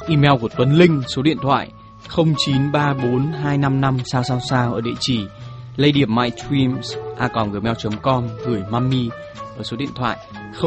email của Tuấn Linh, số điện thoại 09342555 sao ở địa chỉ ladymydreams@gmail.com, gửi mummy ở số điện thoại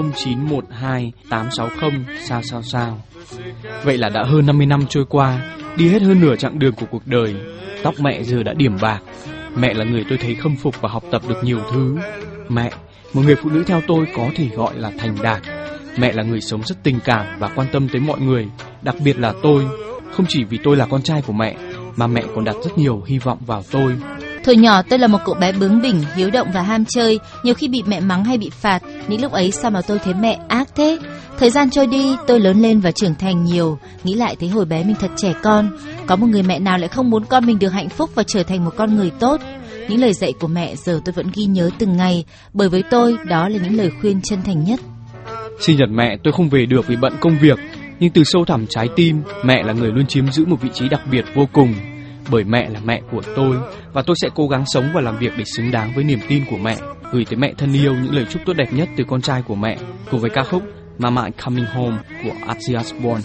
09128600 sao. Vậy là đã hơn 50 năm trôi qua, đi hết hơn nửa chặng đường của cuộc đời. Tóc mẹ giờ đã điểm bạc. Mẹ là người tôi thấy khâm phục và học tập được nhiều thứ. Mẹ, một người phụ nữ theo tôi có thể gọi là thành đạt. Mẹ là người sống rất tình cảm và quan tâm tới mọi người, đặc biệt là tôi. Không chỉ vì tôi là con trai của mẹ, mà mẹ còn đặt rất nhiều hy vọng vào tôi. Thời nhỏ tôi là một cậu bé bướng bỉnh, hiếu động và ham chơi. Nhiều khi bị mẹ mắng hay bị phạt, những lúc ấy sao mà tôi thấy mẹ ác thế. Thời gian trôi đi, tôi lớn lên và trưởng thành nhiều. Nghĩ lại thấy hồi bé mình thật trẻ con. Có một người mẹ nào lại không muốn con mình được hạnh phúc và trở thành một con người tốt. Những lời dạy của mẹ giờ tôi vẫn ghi nhớ từng ngày, bởi với tôi đó là những lời khuyên chân thành nhất. Sinh nhật mẹ tôi không về được vì bận công việc, nhưng từ sâu thẳm trái tim, mẹ là người luôn chiếm giữ một vị trí đặc biệt vô cùng. Bởi mẹ là mẹ của tôi, và tôi sẽ cố gắng sống và làm việc để xứng đáng với niềm tin của mẹ. Gửi tới mẹ thân yêu những lời chúc tốt đẹp nhất từ con trai của mẹ, cùng với ca khúc Mama I'm Coming Home của Ozzy Osbourne.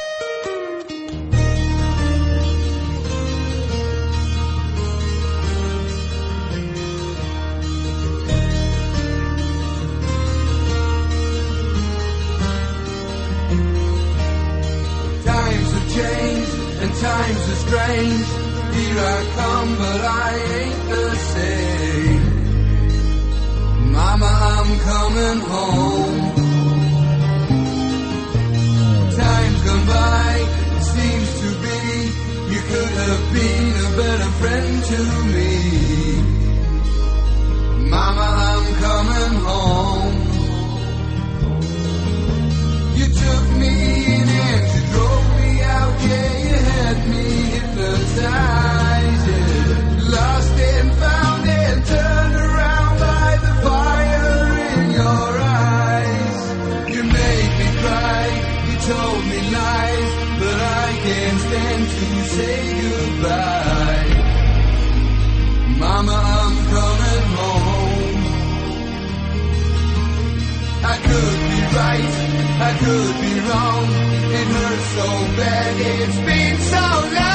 Times are strange. Here I come, but I ain't the same. Mama, I'm coming home. Time's gone by, it seems to be. You could have been a better friend to me. Mama, I'm coming home. You took me in and you drove me out, yeah. Me hypnotized, yeah. Lost and found and turned around by the fire in your eyes. You made me cry, you told me lies, but I can't stand to say goodbye. Mama, I'm coming home. I could be right, I could be wrong. It hurts so bad, it's been so long.